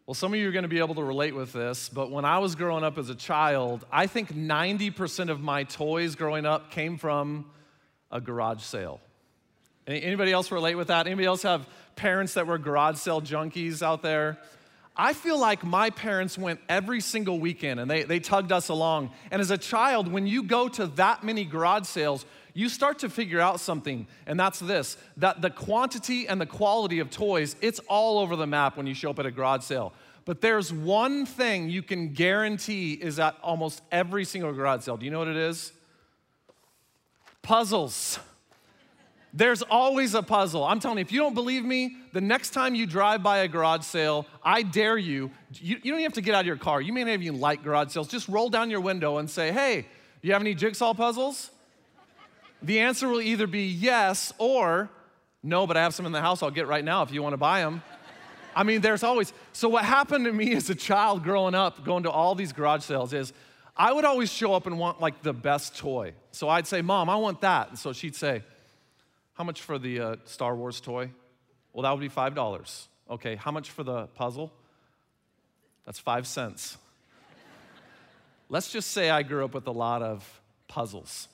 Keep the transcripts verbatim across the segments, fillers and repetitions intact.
Well, some of you are going to be able to relate with this, but when I was growing up as a child, I think ninety percent of my toys growing up came from a garage sale. Anybody else relate with that? Anybody else have parents that were garage sale junkies out there? I feel like my parents went every single weekend and they, they tugged us along. And as a child, when you go to that many garage sales, you start to figure out something, and that's this, that the quantity and the quality of toys, it's all over the map when you show up at a garage sale. But there's one thing you can guarantee is at almost every single garage sale. Do you know what it is? Puzzles. There's always a puzzle. I'm telling you, if you don't believe me, the next time you drive by a garage sale, I dare you, you, you don't even have to get out of your car. You may not even like garage sales. Just roll down your window and say, hey, do you have any jigsaw puzzles? The answer will either be yes or no, but I have some in the house I'll get right now if you want to buy them. I mean, there's always, so what happened to me as a child growing up, going to all these garage sales is I would always show up and want like the best toy. So I'd say, Mom, I want that. And so she'd say, how much for the uh, Star Wars toy? Well, that would be five dollars. Okay, how much for the puzzle? That's five cents. Let's just say I grew up with a lot of puzzles.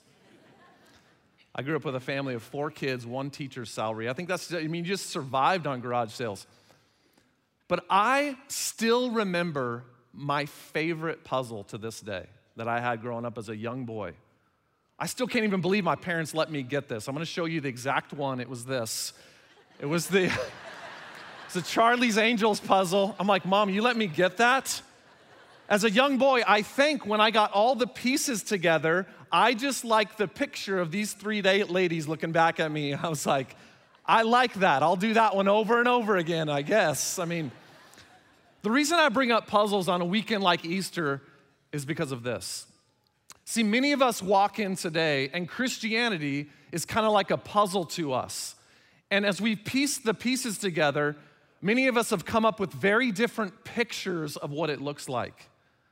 I grew up with a family of four kids, one teacher's salary. I think that's, I mean, you just survived on garage sales. But I still remember my favorite puzzle to this day that I had growing up as a young boy. I still can't even believe my parents let me get this. I'm gonna show you the exact one. It was this. It was the, it's a Charlie's Angels puzzle. I'm like, Mom, you let me get that? As a young boy, I think when I got all the pieces together, I just liked the picture of these three ladies looking back at me. I was like, I like that. I'll do that one over and over again, I guess. I mean, the reason I bring up puzzles on a weekend like Easter is because of this. See, many of us walk in today, and Christianity is kind of like a puzzle to us. And as we piece the pieces together, many of us have come up with very different pictures of what it looks like.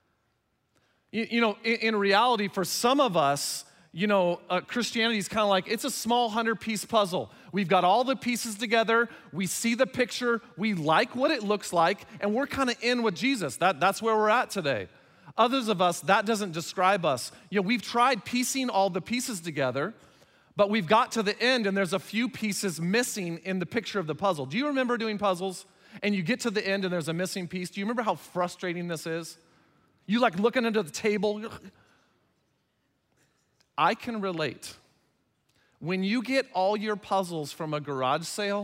You, you know, in, in reality, for some of us, you know, uh, Christianity is kind of like, it's a small hundred-piece puzzle. We've got all the pieces together, we see the picture, we like what it looks like, and we're kind of in with Jesus. That, that's where we're at today. Others of us, that doesn't describe us. You know, we've tried piecing all the pieces together, but we've got to the end and there's a few pieces missing in the picture of the puzzle. Do you remember doing puzzles? And you get to the end and there's a missing piece. Do you remember how frustrating this is? You like looking under the table. I can relate. When you get all your puzzles from a garage sale,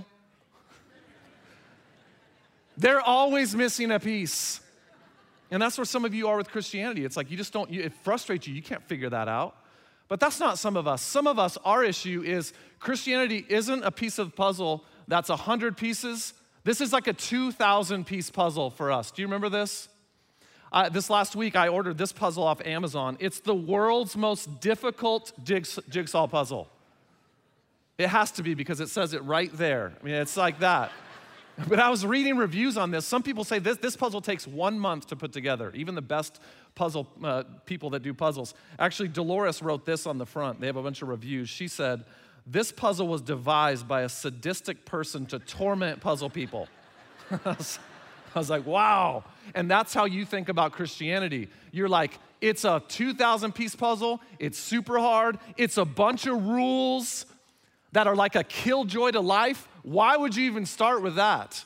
they're always missing a piece. And that's where some of you are with Christianity. It's like you just don't, you, it frustrates you. You can't figure that out. But that's not some of us. Some of us, our issue is Christianity isn't a piece of puzzle that's one hundred pieces. This is like a two thousand piece puzzle for us. Do you remember this? Uh, this last week, I ordered this puzzle off Amazon. It's the world's most difficult jigs- jigsaw puzzle. It has to be because it says it right there. I mean, it's like that. But I was reading reviews on this. Some people say this, this puzzle takes one month to put together, even the best puzzle uh, people that do puzzles. Actually, Dolores wrote this on the front. They have a bunch of reviews. She said, this puzzle was devised by a sadistic person to torment puzzle people. I was like, wow. And that's how you think about Christianity. You're like, it's a two thousand piece puzzle. It's super hard. It's a bunch of rules that are like a killjoy to life. Why would you even start with that?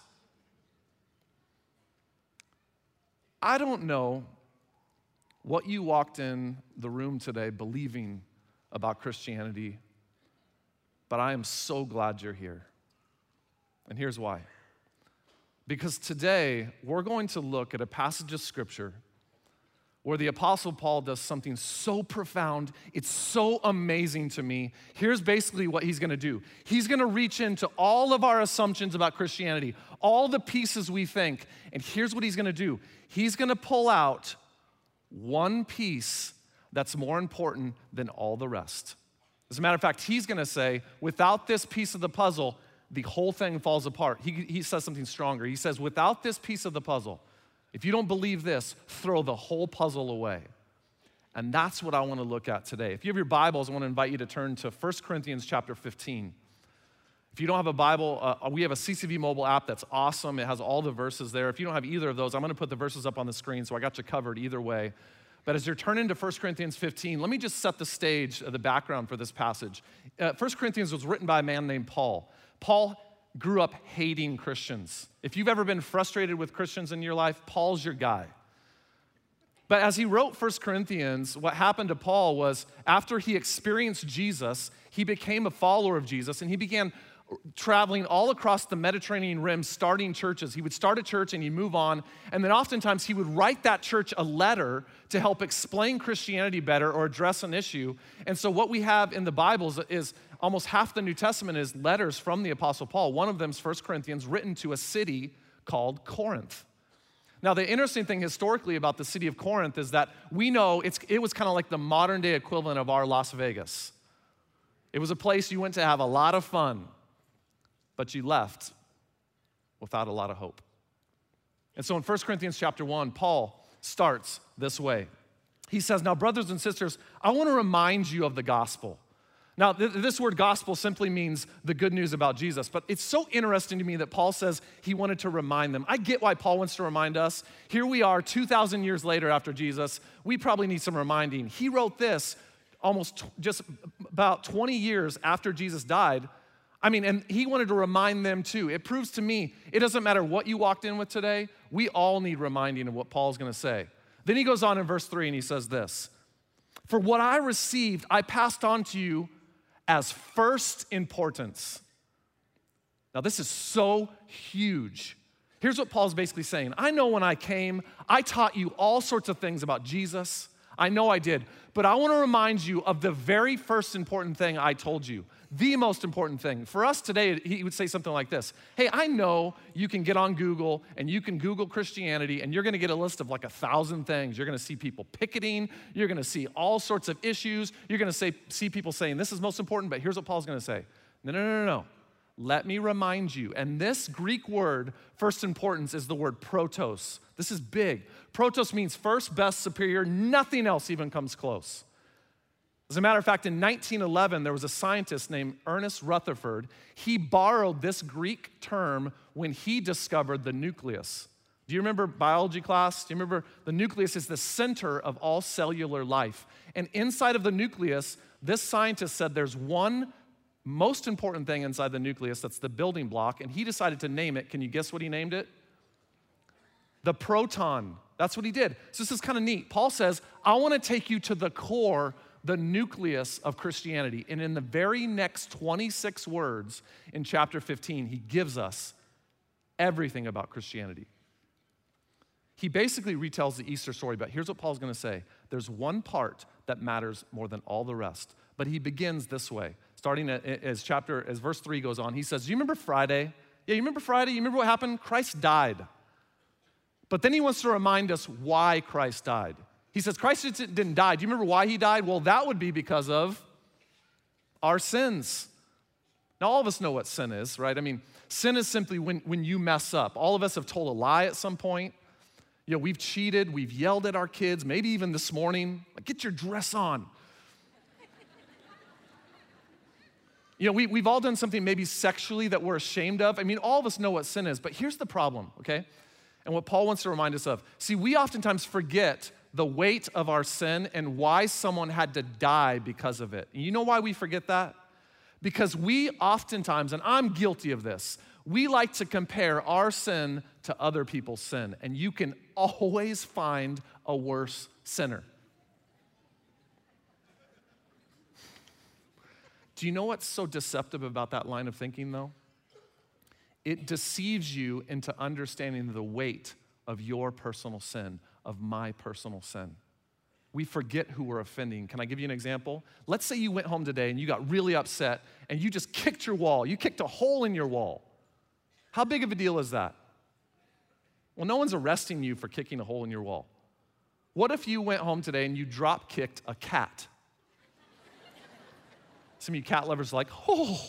I don't know what you walked in the room today believing about Christianity, but I am so glad you're here. And here's why. Because today, we're going to look at a passage of Scripture where the Apostle Paul does something so profound, it's so amazing to me. Here's basically what he's gonna do. He's gonna reach into all of our assumptions about Christianity, all the pieces we think, and here's what he's gonna do. He's gonna pull out one piece that's more important than all the rest. As a matter of fact, he's gonna say, without this piece of the puzzle, the whole thing falls apart. He, he says something stronger. He says, without this piece of the puzzle, if you don't believe this, throw the whole puzzle away. And that's what I want to look at today. If you have your Bibles, I want to invite you to turn to First Corinthians chapter fifteen. If If you don't have a Bible, uh, we have a C C V mobile app that's awesome. It has all the verses there. If you don't have either of those, I'm going to put the verses up on the screen, so I got you covered either way. But as you're turning to First Corinthians fifteen, let me just set the stage, uh, the background for this passage. Uh, First Corinthians was written by a man named Paul. Paul grew up hating Christians. If you've ever been frustrated with Christians in your life, Paul's your guy. But as he wrote First Corinthians, what happened to Paul was after he experienced Jesus, he became a follower of Jesus, and he began traveling all across the Mediterranean rim, starting churches. He would start a church and he'd move on, and then oftentimes he would write that church a letter to help explain Christianity better or address an issue. And so what we have in the Bibles is almost half the New Testament is letters from the Apostle Paul. One of them is First Corinthians, written to a city called Corinth. Now, the interesting thing historically about the city of Corinth is that we know it's, it was kind of like the modern day equivalent of our Las Vegas. It was a place you went to have a lot of fun, but you left without a lot of hope. And so in First Corinthians chapter one, Paul starts this way. He says, now, brothers and sisters, I want to remind you of the gospel. Now, th- this word gospel simply means the good news about Jesus, but it's so interesting to me that Paul says he wanted to remind them. I get why Paul wants to remind us. Here we are two thousand years later after Jesus. We probably need some reminding. He wrote this almost t- just about twenty years after Jesus died. I mean, and he wanted to remind them too. It proves to me, it doesn't matter what you walked in with today, we all need reminding of what Paul's gonna say. Then he goes on in verse three and he says this, for what I received, I passed on to you as first importance. Now this is so huge. Here's what Paul's basically saying. I know when I came, I taught you all sorts of things about Jesus. I know I did, but I wanna remind you of the very first important thing I told you. The most important thing. For us today, he would say something like this. Hey, I know you can get on Google and you can Google Christianity and you're gonna get a list of like a thousand things. You're gonna see people picketing. You're gonna see all sorts of issues. You're gonna say, see people saying this is most important, but here's what Paul's gonna say. No, no, no, no, no. Let me remind you. And this Greek word, first importance, is the word protos. This is big. Protos means first, best, superior. Nothing else even comes close. As a matter of fact, in nineteen eleven, there was a scientist named Ernest Rutherford. He borrowed this Greek term when he discovered the nucleus. Do you remember biology class? Do you remember the nucleus is the center of all cellular life? And inside of the nucleus, this scientist said there's one most important thing inside the nucleus that's the building block, and he decided to name it. Can you guess what he named it? The proton. That's what he did. So this is kind of neat. Paul says, I want to take you to the core, the nucleus of Christianity. And in the very next twenty-six words in chapter fifteen, he gives us everything about Christianity. He basically retells the Easter story, but here's what Paul's gonna say. There's one part that matters more than all the rest. But he begins this way, starting as chapter, as verse three goes on. He says, do you remember Friday? Yeah, you remember Friday? You remember what happened? Christ died. But then he wants to remind us why Christ died. He says, Christ didn't die. Do you remember why he died? Well, that would be because of our sins. Now, all of us know what sin is, right? I mean, sin is simply when, when you mess up. All of us have told a lie at some point. You know, we've cheated, we've yelled at our kids, maybe even this morning, like, get your dress on. You know, we, we've all done something maybe sexually that we're ashamed of. I mean, all of us know what sin is, but here's the problem, okay? And what Paul wants to remind us of. See, we oftentimes forget the weight of our sin and why someone had to die because of it. And you know why we forget that? Because we oftentimes, and I'm guilty of this, we like to compare our sin to other people's sin, and you can always find a worse sinner. Do you know what's so deceptive about that line of thinking, though? It deceives you into understanding the weight of your personal sin, of my personal sin. We forget who we're offending. Can I give you an example? Let's say you went home today and you got really upset and you just kicked your wall. You kicked a hole in your wall. How big of a deal is that? Well, no one's arresting you for kicking a hole in your wall. What if you went home today and you drop kicked a cat? Some of you cat lovers are like, oh.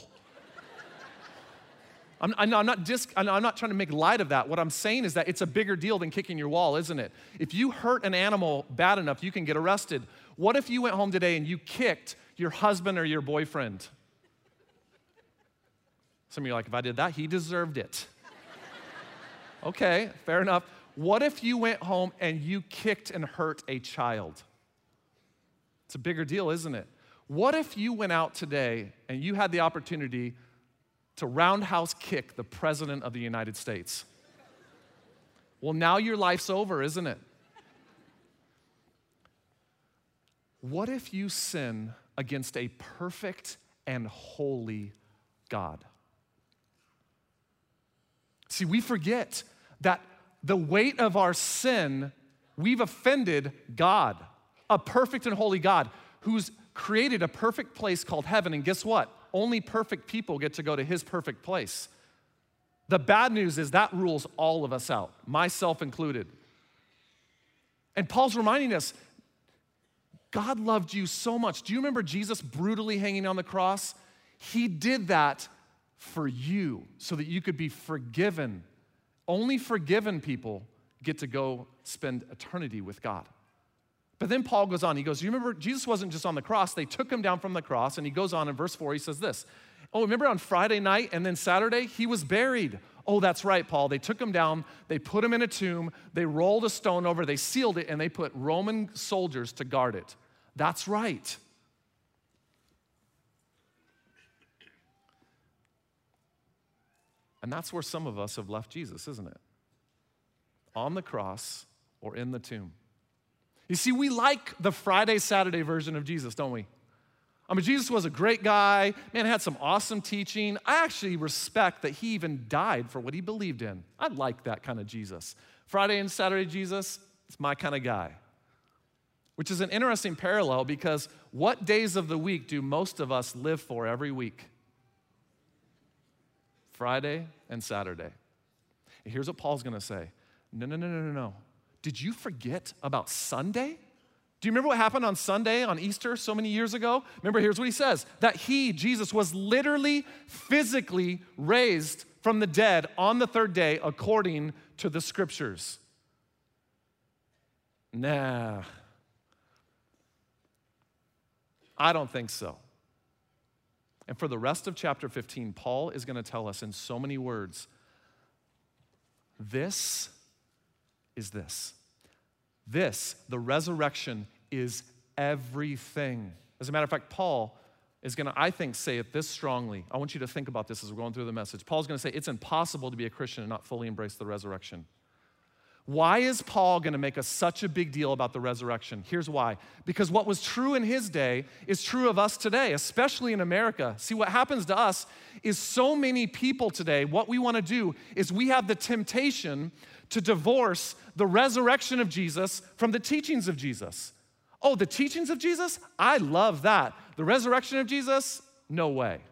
I'm, I'm not dis, I'm not trying to make light of that. What I'm saying is that it's a bigger deal than kicking your wall, isn't it? If you hurt an animal bad enough, you can get arrested. What if you went home today and you kicked your husband or your boyfriend? Some of you are like, if I did that, he deserved it. Okay, fair enough. What if you went home and you kicked and hurt a child? It's a bigger deal, isn't it? What if you went out today and you had the opportunity to roundhouse kick the President of the United States? Well, now your life's over, isn't it? What if you sin against a perfect and holy God? See, we forget that the weight of our sin, we've offended God, a perfect and holy God who's created a perfect place called heaven. And guess what? Only perfect people get to go to his perfect place. The bad news is that rules all of us out, myself included. And Paul's reminding us, God loved you so much. Do you remember Jesus brutally hanging on the cross? He did that for you so that you could be forgiven. Only forgiven people get to go spend eternity with God. But then Paul goes on, he goes, you remember, Jesus wasn't just on the cross, they took him down from the cross, and he goes on in verse four, he says this, oh, remember on Friday night and then Saturday, he was buried. Oh, that's right, Paul. They took him down, they put him in a tomb, they rolled a stone over, they sealed it, and they put Roman soldiers to guard it. That's right. And that's where some of us have left Jesus, isn't it? On the cross or in the tomb. You see, we like the Friday, Saturday version of Jesus, don't we? I mean, Jesus was a great guy, man, had some awesome teaching. I actually respect that he even died for what he believed in. I like that kind of Jesus. Friday and Saturday Jesus, it's my kind of guy. Which is an interesting parallel because what days of the week do most of us live for every week? Friday and Saturday. And here's what Paul's gonna say. No, no, no, no, no, no. Did you forget about Sunday? Do you remember what happened on Sunday, on Easter, so many years ago? Remember, here's what he says, that he, Jesus, was literally, physically raised from the dead on the third day according to the scriptures. Nah, I don't think so. And for the rest of chapter fifteen, Paul is gonna tell us in so many words, this is this. This, the resurrection, is everything. As a matter of fact, Paul is gonna, I think, say it this strongly. I want you to think about this as we're going through the message. Paul's gonna say it's impossible to be a Christian and not fully embrace the resurrection. Why is Paul gonna make a, such a big deal about the resurrection? Here's why. Because what was true in his day is true of us today, especially in America. See, what happens to us is so many people today, what we wanna do is we have the temptation to divorce the resurrection of Jesus from the teachings of Jesus. Oh, the teachings of Jesus? I love that. The resurrection of Jesus? No way.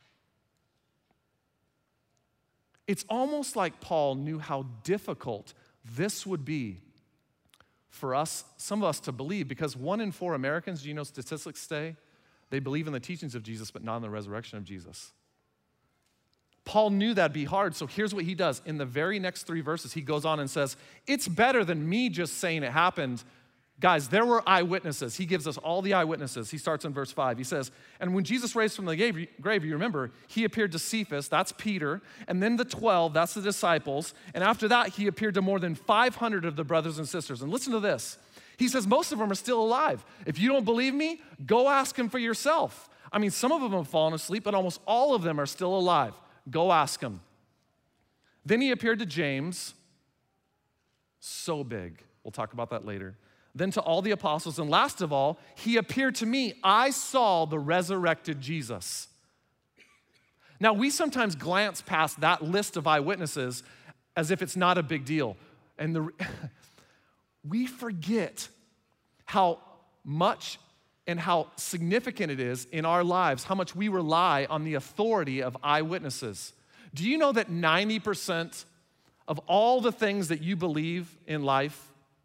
It's almost like Paul knew how difficult this would be for us, some of us to believe, because one in four Americans, do you know statistics say, they believe in the teachings of Jesus, but not in the resurrection of Jesus. Paul knew that'd be hard, so here's what he does. In the very next three verses, he goes on and says, it's better than me just saying it happened. Guys, there were eyewitnesses. He gives us all the eyewitnesses. He starts in verse five. He says, and when Jesus raised from the grave, you remember, he appeared to Cephas, that's Peter, and then the twelve, that's the disciples, and after that, he appeared to more than five hundred of the brothers and sisters. And listen to this. He says, most of them are still alive. If you don't believe me, go ask him for yourself. I mean, some of them have fallen asleep, but almost all of them are still alive. Go ask him. Then he appeared to James, so big. We'll talk about that later. Then to all the apostles, and last of all, he appeared to me. I saw the resurrected Jesus. Now, we sometimes glance past that list of eyewitnesses as if it's not a big deal. And the, we forget how much and how significant it is in our lives, how much we rely on the authority of eyewitnesses. Do you know that ninety percent of all the things that you believe in life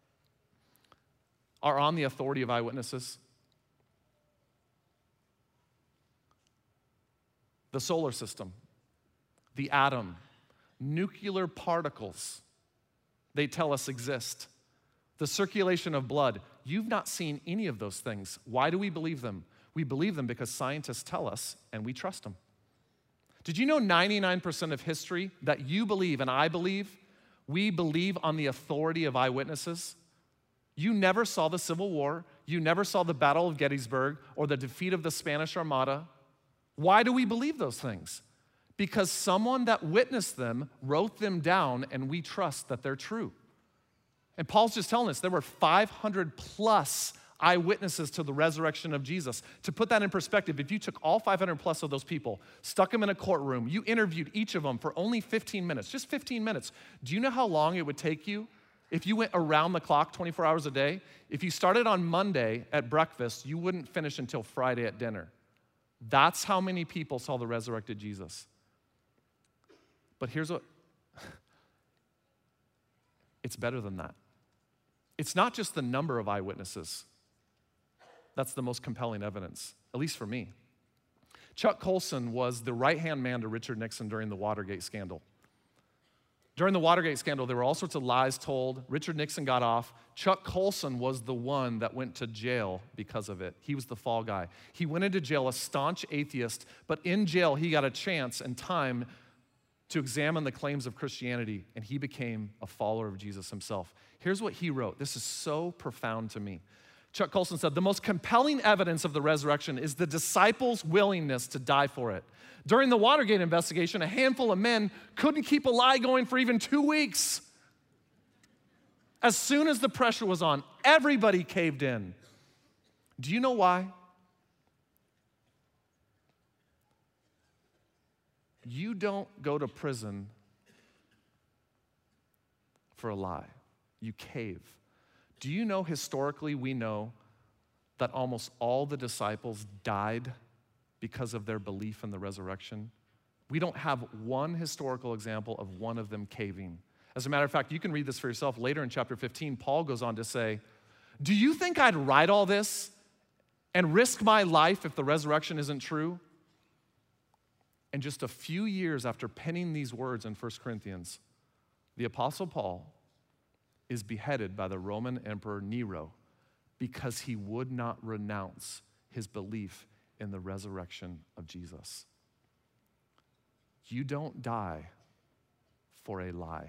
are on the authority of eyewitnesses? The solar system, the atom, nuclear particles, they tell us exist. The circulation of blood, you've not seen any of those things. Why do we believe them? We believe them because scientists tell us and we trust them. Did you know ninety-nine percent of history that you believe and I believe, we believe on the authority of eyewitnesses? You never saw the Civil War. You never saw the Battle of Gettysburg or the defeat of the Spanish Armada. Why do we believe those things? Because someone that witnessed them wrote them down, and we trust that they're true. And Paul's just telling us there were five hundred plus eyewitnesses to the resurrection of Jesus. To put that in perspective, if you took all five hundred plus of those people, stuck them in a courtroom, you interviewed each of them for only fifteen minutes, just fifteen minutes. Do you know how long it would take you if you went around the clock twenty-four hours a day? If you started on Monday at breakfast, you wouldn't finish until Friday at dinner. That's how many people saw the resurrected Jesus. But here's what, it's better than that. It's not just the number of eyewitnesses. That's the most compelling evidence, at least for me. Chuck Colson was the right-hand man to Richard Nixon during the Watergate scandal. During the Watergate scandal, there were all sorts of lies told. Richard Nixon got off. Chuck Colson was the one that went to jail because of it. He was the fall guy. He went into jail, a staunch atheist, but in jail, he got a chance and time to examine the claims of Christianity, and he became a follower of Jesus himself. Here's what he wrote. This is so profound to me. Chuck Colson said, "The most compelling evidence of the resurrection is the disciples' willingness to die for it. During the Watergate investigation, a handful of men couldn't keep a lie going for even two weeks. As soon as the pressure was on, everybody caved in. Do you know why? You don't go to prison for a lie. You cave. Do you know historically we know that almost all the disciples died because of their belief in the resurrection? We don't have one historical example of one of them caving. As a matter of fact, you can read this for yourself. Later in chapter fifteen, Paul goes on to say, "Do you think I'd write all this and risk my life if the resurrection isn't true?" And just a few years after penning these words in First Corinthians, the Apostle Paul is beheaded by the Roman Emperor Nero because he would not renounce his belief in the resurrection of Jesus. You don't die for a lie.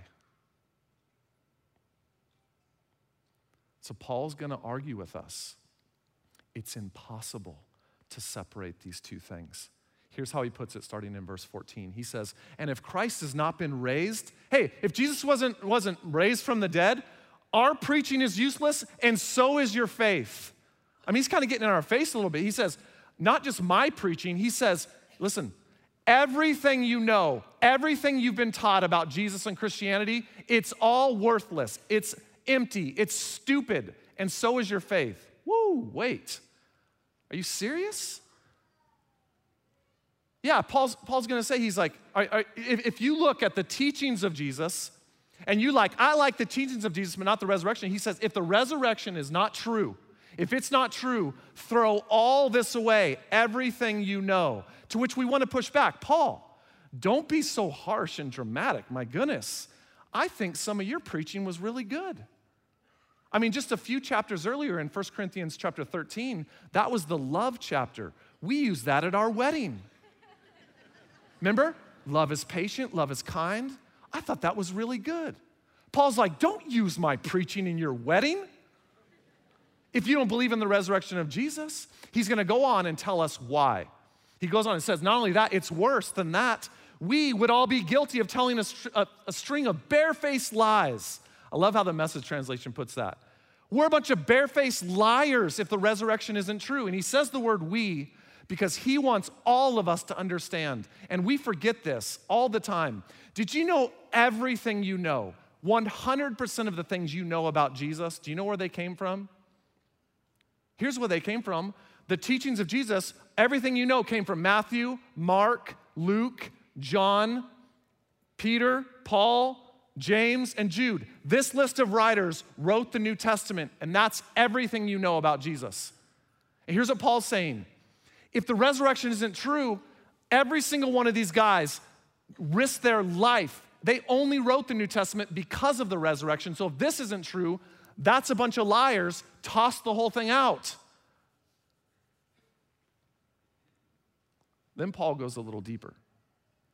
So Paul's going to argue with us. It's impossible to separate these two things. Here's how he puts it starting in verse fourteen. He says, "And if Christ has not been raised," hey, if Jesus wasn't, wasn't raised from the dead, our preaching is useless and so is your faith. I mean, he's kind of getting in our face a little bit. He says, not just my preaching, he says, listen, everything you know, everything you've been taught about Jesus and Christianity, it's all worthless. It's empty. It's stupid. And so is your faith. Woo, wait. Are you serious? Yeah, Paul's, Paul's going to say, he's like, are, are, if, if you look at the teachings of Jesus, and you like, I like the teachings of Jesus, but not the resurrection. He says, if the resurrection is not true, if it's not true, throw all this away, everything you know. To which we want to push back. Paul, don't be so harsh and dramatic. My goodness, I think some of your preaching was really good. I mean, just a few chapters earlier in First Corinthians chapter thirteen, that was the love chapter. We used that at our wedding. Remember? Love is patient, love is kind. I thought that was really good. Paul's like, don't use my preaching in your wedding. If you don't believe in the resurrection of Jesus, he's gonna go on and tell us why. He goes on and says, not only that, it's worse than that. We would all be guilty of telling a, str- a, a string of barefaced lies. I love how the Message translation puts that. We're a bunch of barefaced liars if the resurrection isn't true. And he says the word we because he wants all of us to understand. And we forget this all the time. Did you know everything you know, one hundred percent of the things you know about Jesus, do you know where they came from? Here's where they came from. The teachings of Jesus, everything you know came from Matthew, Mark, Luke, John, Peter, Paul, James, and Jude. This list of writers wrote the New Testament, and that's everything you know about Jesus. And here's what Paul's saying. If the resurrection isn't true, every single one of these guys risked their life. They only wrote the New Testament because of the resurrection. So if this isn't true, that's a bunch of liars. Toss the whole thing out. Then Paul goes a little deeper.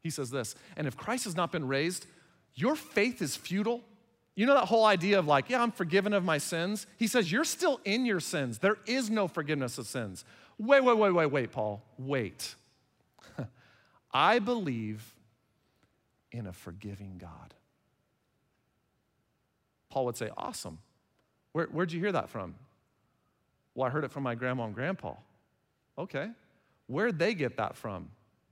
He says this, and if Christ has not been raised, your faith is futile. You know that whole idea of like, yeah, I'm forgiven of my sins? He says, you're still in your sins. There is no forgiveness of sins. Wait, wait, wait, wait, wait, Paul. Wait. I believe in a forgiving God. Paul would say, awesome. Where, where'd you hear that from? Well, I heard it from my grandma and grandpa. Okay. Where'd they get that from?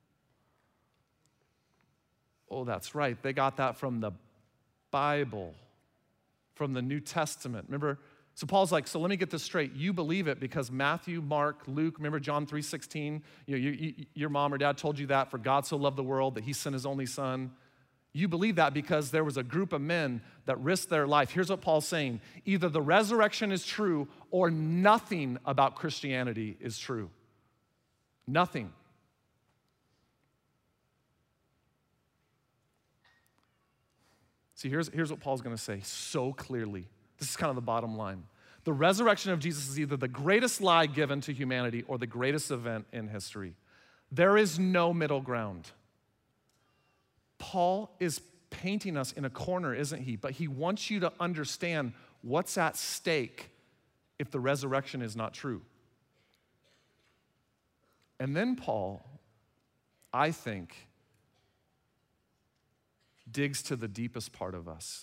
Oh, that's right. They got that from the Bible, from the New Testament. Remember? So Paul's like, so let me get this straight. You believe it because Matthew, Mark, Luke, remember John three sixteen? You know, you, you, your mom or dad told you that, for God so loved the world that he sent his only son. You believe that because there was a group of men that risked their life. Here's what Paul's saying. Either the resurrection is true or nothing about Christianity is true. Nothing. See, here's, here's what Paul's gonna say so clearly. This is kind of the bottom line. The resurrection of Jesus is either the greatest lie given to humanity or the greatest event in history. There is no middle ground. Paul is painting us in a corner, isn't he? But he wants you to understand what's at stake if the resurrection is not true. And then Paul, I think, digs to the deepest part of us.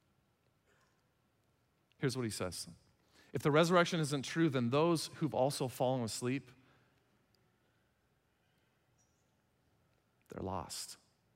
Here's what he says. If the resurrection isn't true, then those who've also fallen asleep, they're lost.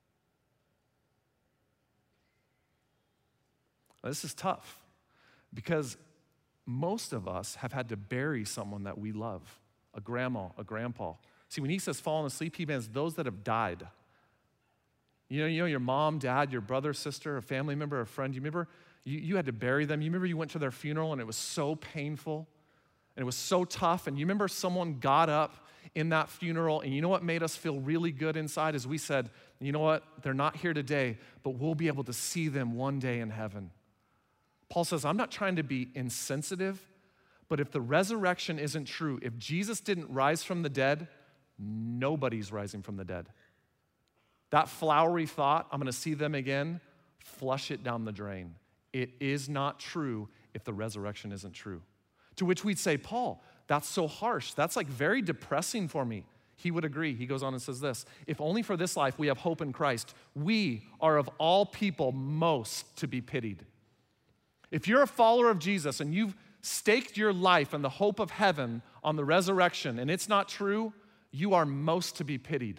Now, this is tough because most of us have had to bury someone that we love, a grandma, a grandpa. See, when he says fallen asleep, he means those that have died. You know, you know, your mom, dad, your brother, sister, a family member, a friend, you remember you, you had to bury them. You remember you went to their funeral and it was so painful and it was so tough. And you remember someone got up in that funeral and you know what made us feel really good inside is we said, you know what, they're not here today, but we'll be able to see them one day in heaven. Paul says, I'm not trying to be insensitive, but if the resurrection isn't true, if Jesus didn't rise from the dead, nobody's rising from the dead. That flowery thought, I'm gonna see them again, flush it down the drain. It is not true if the resurrection isn't true. To which we'd say, Paul, that's so harsh. That's like very depressing for me. He would agree. He goes on and says this, if only for this life we have hope in Christ, we are of all people most to be pitied. If you're a follower of Jesus and you've staked your life and the hope of heaven on the resurrection and it's not true, you are most to be pitied.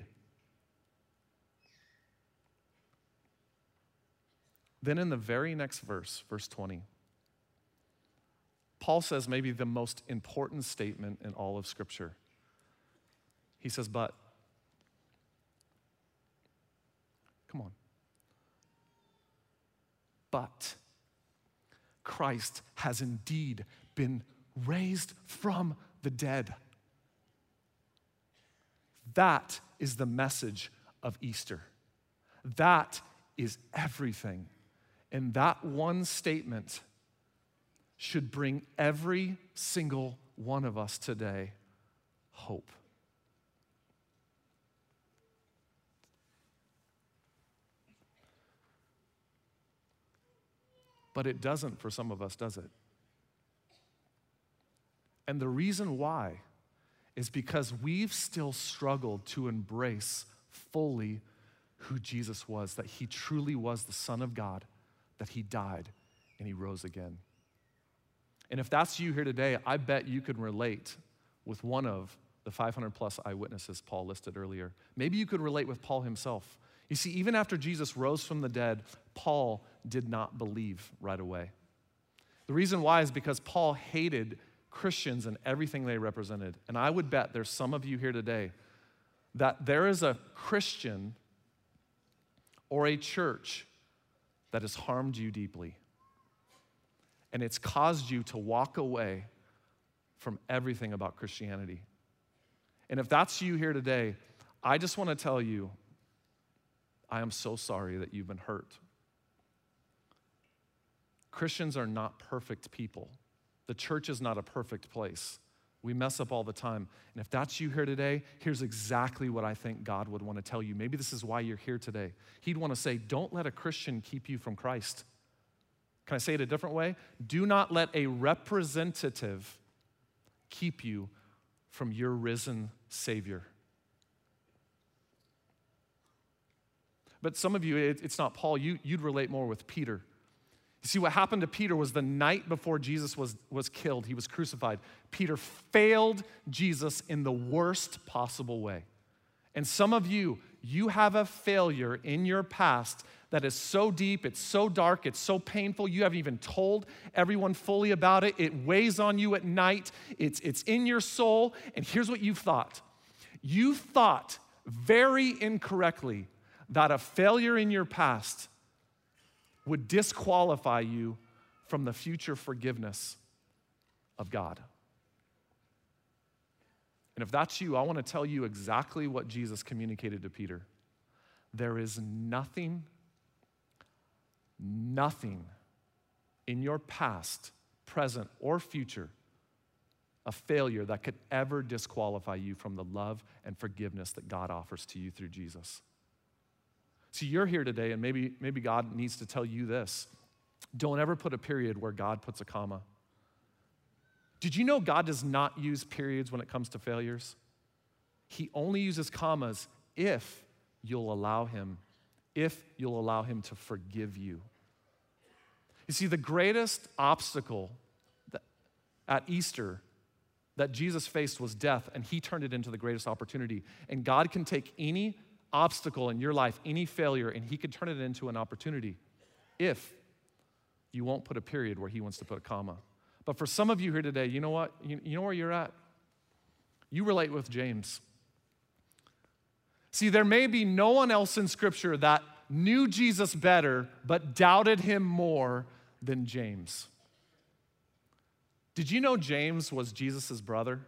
Then in the very next verse, verse twenty, Paul says maybe the most important statement in all of Scripture. He says, but, come on, but Christ has indeed been raised from the dead. That is the message of Easter. That is everything. And that one statement should bring every single one of us today hope. But it doesn't for some of us, does it? And the reason why is because we've still struggled to embrace fully who Jesus was, that he truly was the Son of God, that he died and he rose again. And if that's you here today, I bet you could relate with one of the five hundred plus eyewitnesses Paul listed earlier. Maybe you could relate with Paul himself. You see, even after Jesus rose from the dead, Paul did not believe right away. The reason why is because Paul hated Christians and everything they represented. And I would bet there's some of you here today that there is a Christian or a church that has harmed you deeply. And it's caused you to walk away from everything about Christianity. And if that's you here today, I just want to tell you, I am so sorry that you've been hurt. Christians are not perfect people. The church is not a perfect place. We mess up all the time. And if that's you here today, here's exactly what I think God would want to tell you. Maybe this is why you're here today. He'd want to say, don't let a Christian keep you from Christ. Can I say it a different way? Do not let a representative keep you from your risen Savior. But some of you, it, it's not Paul. You, you'd relate more with Peter. You see, what happened to Peter was the night before Jesus was, was killed, he was crucified. Peter failed Jesus in the worst possible way. And some of you, you have a failure in your past that is so deep, it's so dark, it's so painful, you haven't even told everyone fully about it. It weighs on you at night, it's, it's in your soul, and here's what you've thought. You thought very incorrectly that a failure in your past would disqualify you from the future forgiveness of God. And if that's you, I want to tell you exactly what Jesus communicated to Peter. There is nothing, nothing in your past, present, or future, a failure that could ever disqualify you from the love and forgiveness that God offers to you through Jesus. See, you're here today, and maybe, maybe God needs to tell you this. Don't ever put a period where God puts a comma. Did you know God does not use periods when it comes to failures? He only uses commas if you'll allow him, if you'll allow him to forgive you. You see, the greatest obstacle that, at Easter that Jesus faced was death, and he turned it into the greatest opportunity. And God can take any obstacle in your life, any failure, and he can turn it into an opportunity if you won't put a period where he wants to put a comma. But for some of you here today, you know what? You, you know where you're at? You relate with James. See, there may be no one else in Scripture that knew Jesus better but doubted him more than James. Did you know James was Jesus' brother?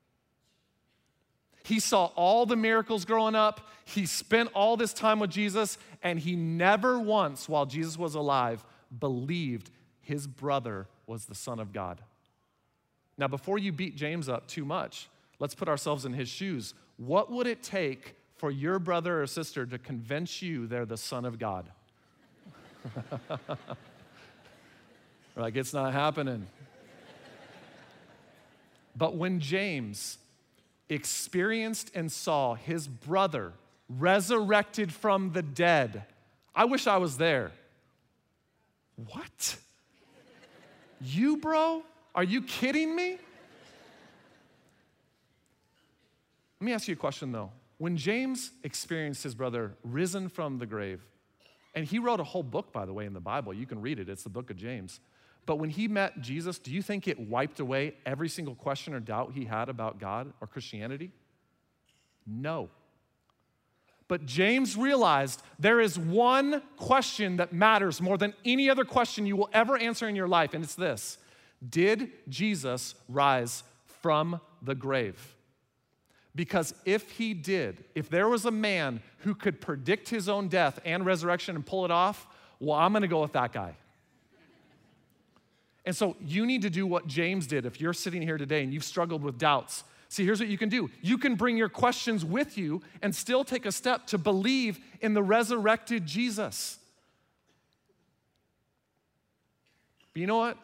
He saw all the miracles growing up. He spent all this time with Jesus, and he never once, while Jesus was alive, believed his brother was the Son of God. Now, before you beat James up too much, let's put ourselves in his shoes. What would it take for your brother or sister to convince you they're the Son of God? Like, it's not happening. But when James experienced and saw his brother resurrected from the dead, I wish I was there. What? You, bro? Are you kidding me? Let me ask you a question, though. When James experienced his brother risen from the grave, and he wrote a whole book, by the way, in the Bible. You can read it. It's the book of James. But when he met Jesus, do you think it wiped away every single question or doubt he had about God or Christianity? No. But James realized there is one question that matters more than any other question you will ever answer in your life, and it's this: did Jesus rise from the grave? Because if he did, if there was a man who could predict his own death and resurrection and pull it off, well, I'm gonna go with that guy. And so you need to do what James did if you're sitting here today and you've struggled with doubts. See, here's what you can do. You can bring your questions with you and still take a step to believe in the resurrected Jesus. But you know what?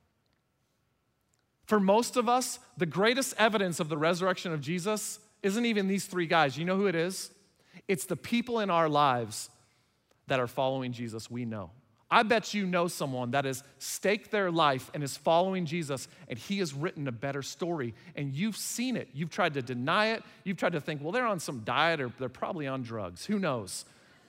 For most of us, the greatest evidence of the resurrection of Jesus isn't even these three guys. You know who it is? It's the people in our lives that are following Jesus we know. I bet you know someone that has staked their life and is following Jesus, and he has written a better story, and you've seen it. You've tried to deny it. You've tried to think, well, they're on some diet or they're probably on drugs. Who knows?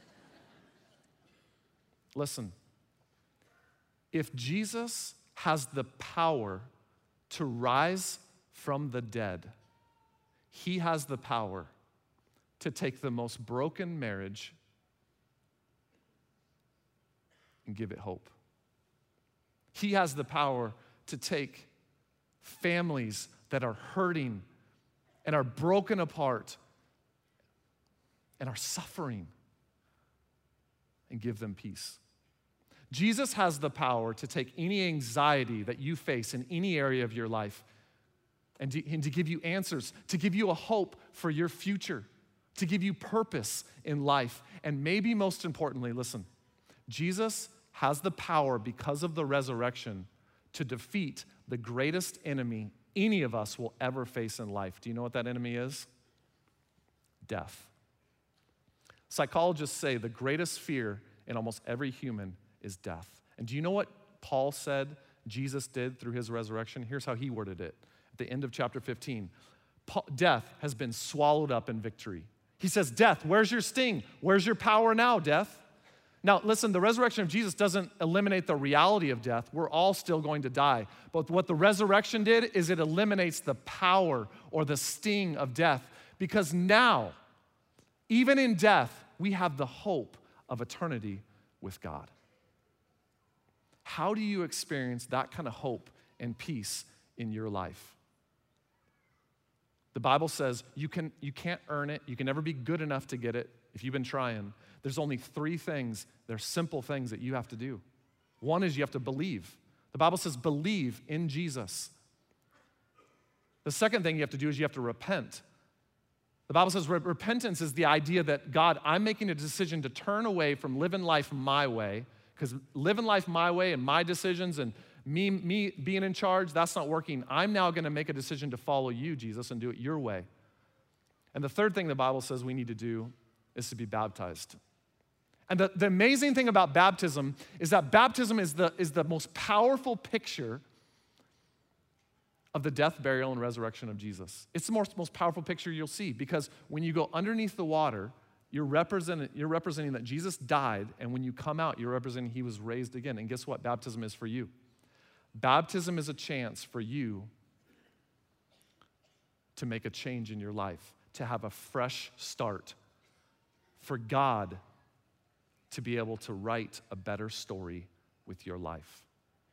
Listen, if Jesus has the power to rise from the dead, he has the power to take the most broken marriage and give it hope. He has the power to take families that are hurting and are broken apart and are suffering and give them peace. Jesus has the power to take any anxiety that you face in any area of your life and to, and to give you answers, to give you a hope for your future, to give you purpose in life. And maybe most importantly, listen, Jesus has the power because of the resurrection to defeat the greatest enemy any of us will ever face in life. Do you know what that enemy is? Death. Psychologists say the greatest fear in almost every human is death. And do you know what Paul said Jesus did through his resurrection? Here's how he worded it at the end of chapter fifteen. Death has been swallowed up in victory. He says, death, where's your sting? Where's your power now, death? Now, listen, the resurrection of Jesus doesn't eliminate the reality of death. We're all still going to die. But what the resurrection did is it eliminates the power or the sting of death, because now, even in death, we have the hope of eternity with God. How do you experience that kind of hope and peace in your life? The Bible says you, can, you can't earn it. You can never be good enough to get it if you've been trying. There's only three things. They're simple things that you have to do. One is you have to believe. The Bible says believe in Jesus. The second thing you have to do is you have to repent. The Bible says repentance is the idea that, God, I'm making a decision to turn away from living life my way, because living life my way and my decisions and me, me being in charge, that's not working. I'm now going to make a decision to follow you, Jesus, and do it your way. And the third thing the Bible says we need to do is to be baptized. And the, the amazing thing about baptism is that baptism is the, is the most powerful picture of the death, burial, and resurrection of Jesus. It's the most, most powerful picture you'll see, because when you go underneath the water, you're representing, you're representing that Jesus died, and when you come out, you're representing he was raised again. And guess what baptism is for you? Baptism is a chance for you to make a change in your life, to have a fresh start, for God to be able to write a better story with your life.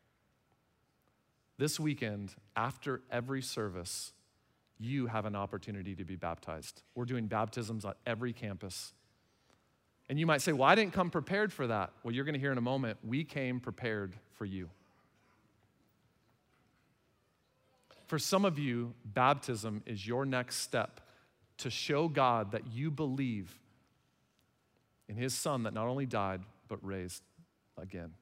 This weekend, after every service, you have an opportunity to be baptized. We're doing baptisms at every campus. And you might say, well, I didn't come prepared for that. Well, you're going to hear in a moment, we came prepared for you. For some of you, baptism is your next step to show God that you believe in his son that not only died, but raised again.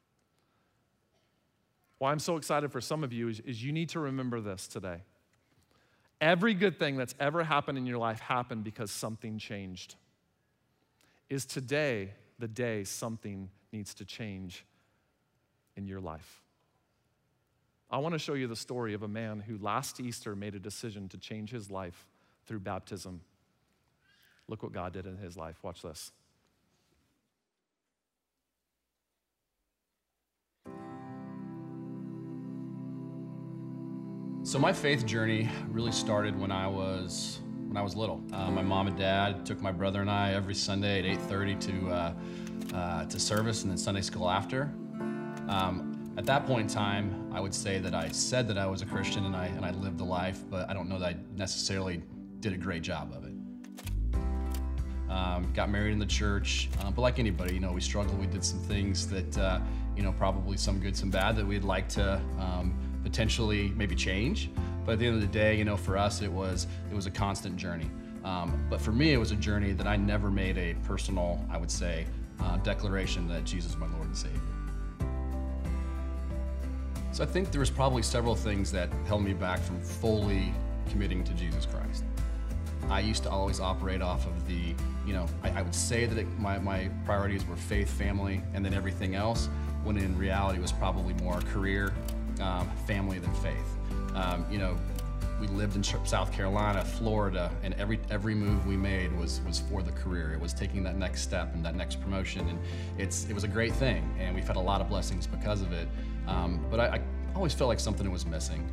Why I'm so excited for some of you is, is you need to remember this today. Every good thing that's ever happened in your life happened because something changed. Is today the day something needs to change in your life? I want to show you the story of a man who last Easter made a decision to change his life through baptism. Look what God did in his life. Watch this. So my faith journey really started when I was when I was little. Uh, my mom and dad took my brother and I every Sunday at eight thirty to uh, uh, to service and then Sunday school after. Um, at that point in time, I would say that I said that I was a Christian and I and I lived the life, but I don't know that I necessarily did a great job of it. Um, got married in the church, uh, but like anybody, you know, we struggled. We did some things that, uh, you know, probably some good, some bad that we'd like to um, potentially maybe change. But at the end of the day, you know, for us, it was it was a constant journey. Um, but for me, it was a journey that I never made a personal, I would say, uh, declaration that Jesus is my Lord and Savior. So I think there was probably several things that held me back from fully committing to Jesus Christ. I used to always operate off of the, you know, I, I would say that it, my, my priorities were faith, family, and then everything else, when in reality it was probably more career, um, family than faith. Um, you know, we lived in South Carolina, Florida, and every every move we made was was for the career. It was taking that next step and that next promotion, and it's it was a great thing, and we've had a lot of blessings because of it. Um, but I, I always felt like something was missing.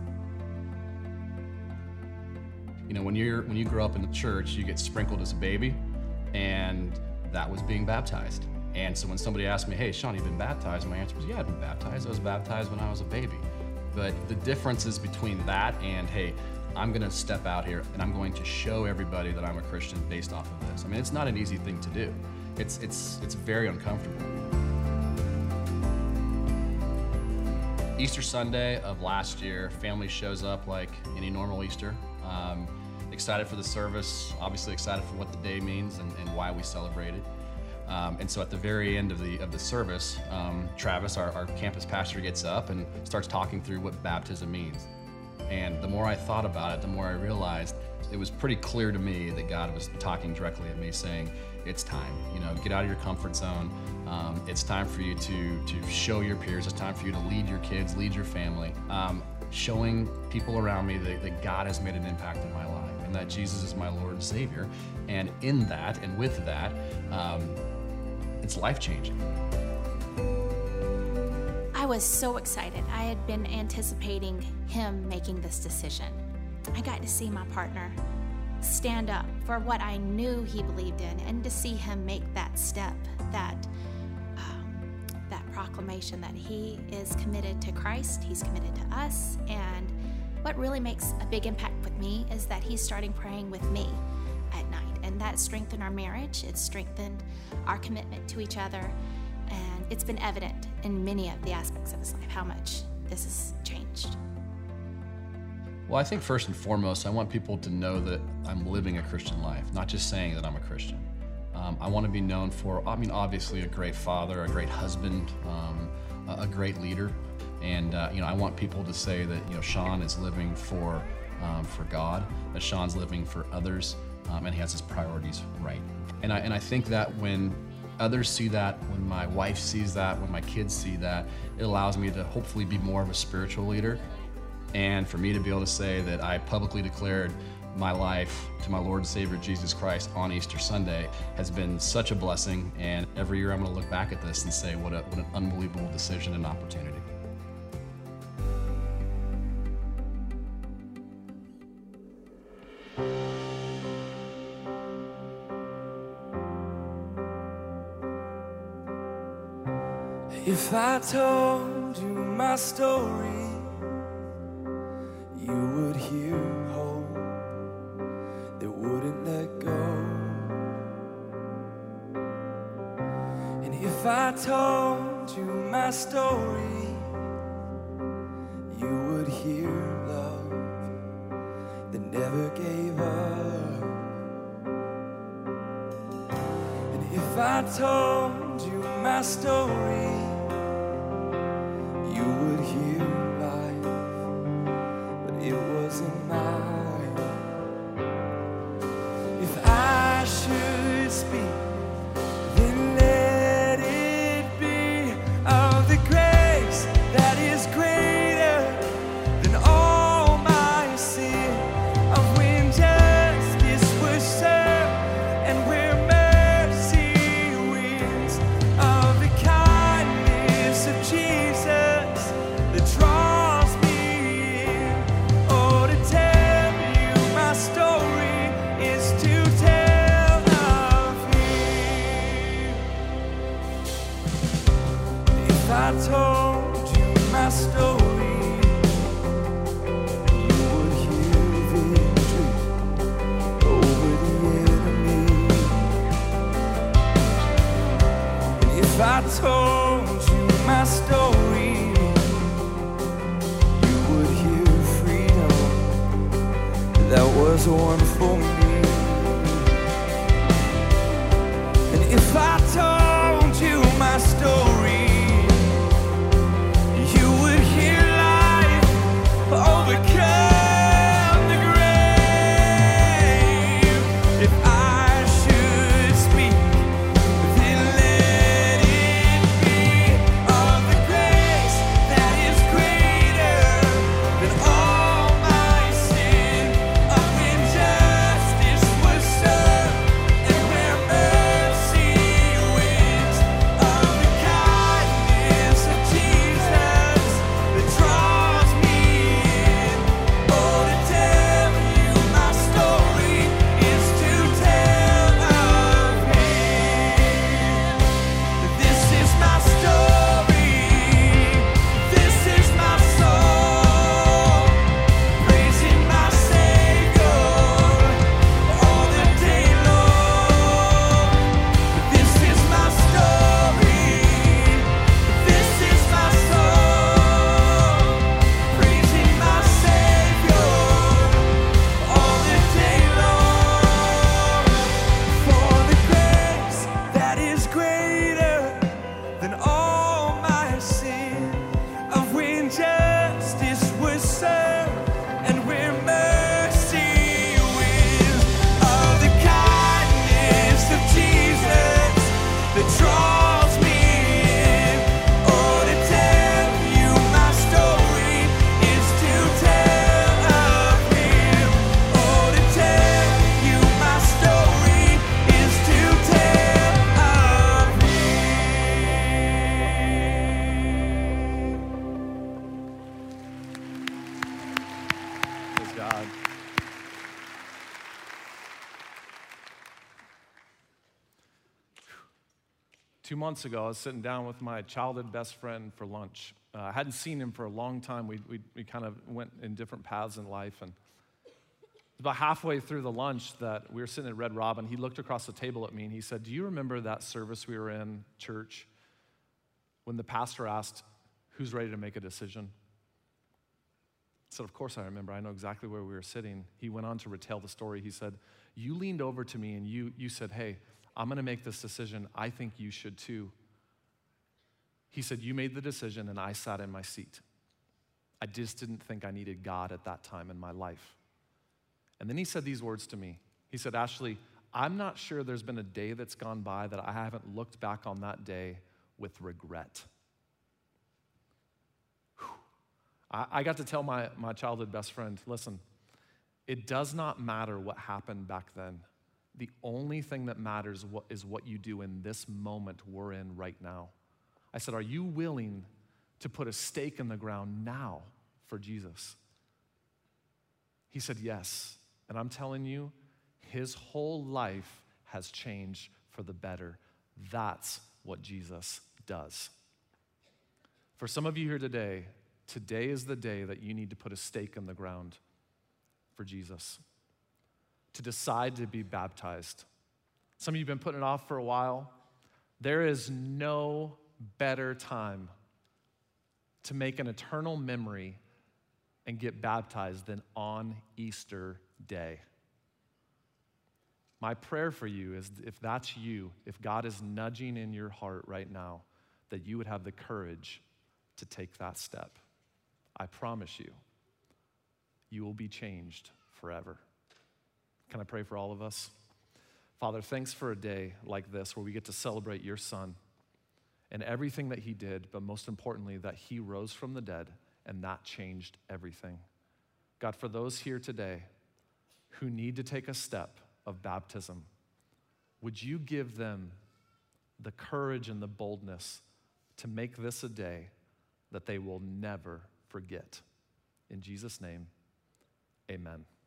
You know, when you're when you grow up in the church, you get sprinkled as a baby, and that was being baptized. And so when somebody asked me, "Hey, Sean, you've been baptized?" My answer was, "Yeah, I've been baptized. I was baptized when I was a baby." But the differences between that and, hey, I'm gonna step out here and I'm going to show everybody that I'm a Christian based off of this. I mean, it's not an easy thing to do. It's it's it's very uncomfortable. Easter Sunday of last year, family shows up like any normal Easter. Um, excited for the service, obviously excited for what the day means and, and why we celebrate it. Um, and so at the very end of the of the service, um, Travis, our, our campus pastor, gets up and starts talking through what baptism means. And the more I thought about it, the more I realized it was pretty clear to me that God was talking directly at me, saying, it's time, you know, get out of your comfort zone. Um, it's time for you to, to show your peers. It's time for you to lead your kids, lead your family. Um, showing people around me that, that God has made an impact in my life and that Jesus is my Lord and Savior. And in that and with that, um, it's life-changing. I was so excited. I had been anticipating him making this decision. I got to see my partner stand up for what I knew he believed in, and to see him make that step, that um, that proclamation that he is committed to Christ, he's committed to us. And what really makes a big impact with me is that he's starting praying with me at night, and that strengthened our marriage. It's strengthened our commitment to each other, and it's been evident in many of the aspects of his life how much this has changed. Well, I think first and foremost, I want people to know that I'm living a Christian life, not just saying that I'm a Christian. Um, I want to be known for, I mean, obviously a great father, a great husband, um, a, a great leader. And, uh, you know, I want people to say that, you know, Sean is living for, um, for God, that Sean's living for others, um, and he has his priorities right. And I, and I think that when others see that, when my wife sees that, when my kids see that, it allows me to hopefully be more of a spiritual leader. And for me to be able to say that I publicly declared my life to my Lord and Savior Jesus Christ on Easter Sunday has been such a blessing. And every year I'm going to look back at this and say, what, a, what an unbelievable decision and opportunity. If I told you my story, you would hear hope that wouldn't let go. And if I told you my story, you would hear love that never gave up. And if I told you my story, you would hear it wasn't mine. If I should speak, then let it be of the grace that is greater than all my sin, of when justice was served and where mercy wins, of the kindness of Jesus that draws me. I told you my story, you would hear victory over the enemy. And if I told you my story, you would hear freedom that was won for me. And if I told you my story, overcome the grave. If I should speak, then let it be of the grace that is greater than all my sin, of when justice was served and where mercy wins. Two months ago, I was sitting down with my childhood best friend for lunch. Uh, I hadn't seen him for a long time. We, we, we kind of went in different paths in life. And about halfway through the lunch that we were sitting at Red Robin, he looked across the table at me and he said, do you remember that service we were in, church, when the pastor asked, who's ready to make a decision? I said, of course I remember. I know exactly where we were sitting. He went on to retell the story. He said, you leaned over to me and you, you said, hey, I'm going to make this decision. I think you should too. He said, you made the decision and I sat in my seat. I just didn't think I needed God at that time in my life. And then he said these words to me. He said, Ashley, I'm not sure there's been a day that's gone by that I haven't looked back on that day with regret. Whew. I, I got to tell my, my childhood best friend, listen, it does not matter what happened back then. The only thing that matters is what you do in this moment we're in right now. I said, are you willing to put a stake in the ground now for Jesus? He said, yes. And I'm telling you, his whole life has changed for the better. That's what Jesus does. For some of you here today, today is the day that you need to put a stake in the ground for Jesus, to decide to be baptized. Some of you have been putting it off for a while. There is no better time to make an eternal memory and get baptized than on Easter Day. My prayer for you is if that's you, if God is nudging in your heart right now, that you would have the courage to take that step. I promise you, you will be changed forever. Can I pray for all of us? Father, thanks for a day like this where we get to celebrate your Son and everything that he did, but most importantly, that he rose from the dead and that changed everything. God, for those here today who need to take a step of baptism, would you give them the courage and the boldness to make this a day that they will never forget? In Jesus' name, amen.